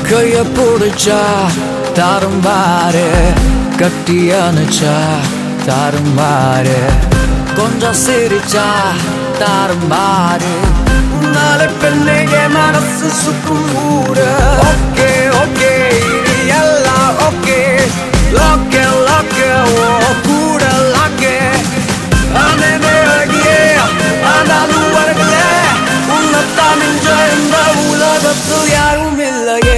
கைய பிடிச்சா தாறுமாறு, கட்டி அணைச்சா தாறுமாறு, கொஞ்சம் சிரிச்சா தாறுமாறு, நாளை பெண்ணே என் மனசு சுக்கும் ஊரு. ஓகே ஓகே இது எல்லாம் ஓகே, லோக்கே லோக்கே ஓ கூட லாக்கே, அண்ணனே அழகியே ஆனாலும் அழகல, உன்னைத்தான் மிஞ்ச இந்த உலகத்தில் யாரும் இல்லையே.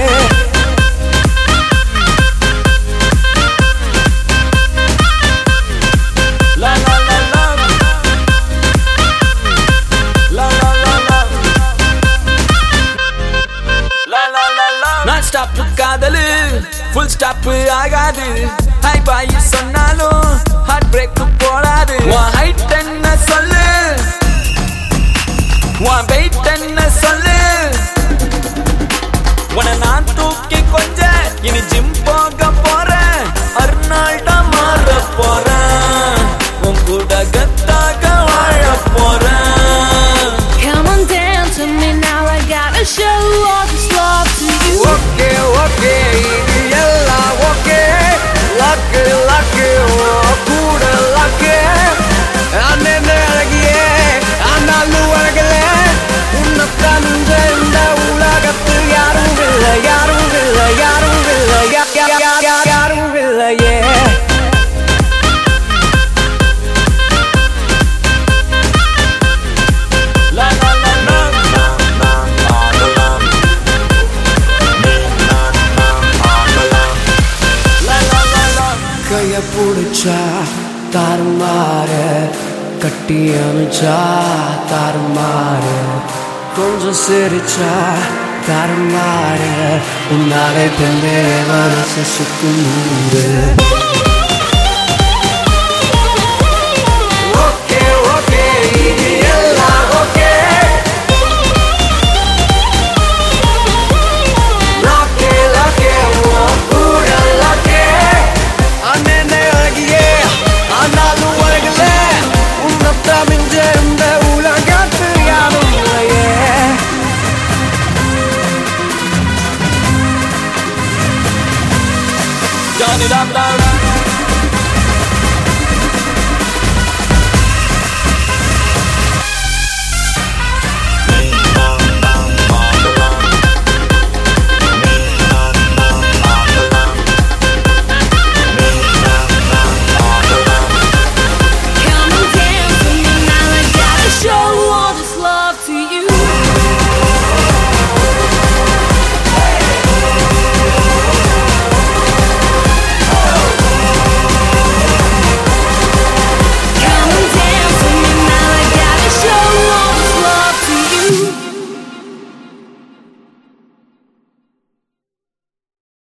நான் ஸ்டாப் காதலு ஃபுல் ஸ்டாப் ஆகாது, ஹை பாய் சொன்னாலும் ஹார்ட் பிரேக் போடாது. உன் ஹைட் என்ன சொல்லு, உன் வெயிட் என்ன சொல்லு, உன்னை நான் தூக்கி கொஞ்சம் இனி ஜிம் போக போறேன், அர்னால்டா மாற போறேன், உன் கூட கத்தாக வாழ போறேன். Come on dance with me now, I gotta show all this love to you. Okay okay இது எல்லாம் ஓகே, லக்கு லக்கு ஓ கூட லக்கு, அண்ணன் அழகியே ஆனாலும் அழகல, உன்னைத்தான் மிஞ்ச இந்த உலகத்தில் யாரும் இல்லை யாரும் இல்லை யாரும் இல்லை யாரும் இல்லையே. கைய பிடிச்சா தாறுமாறு, கட்டி அணைச்சா தாறுமாறு, கொஞ்சம் சிரிச்சா தாறுமாறு, உன்னாலே பெண்ணே மனசு சுக்கும் ஊரு.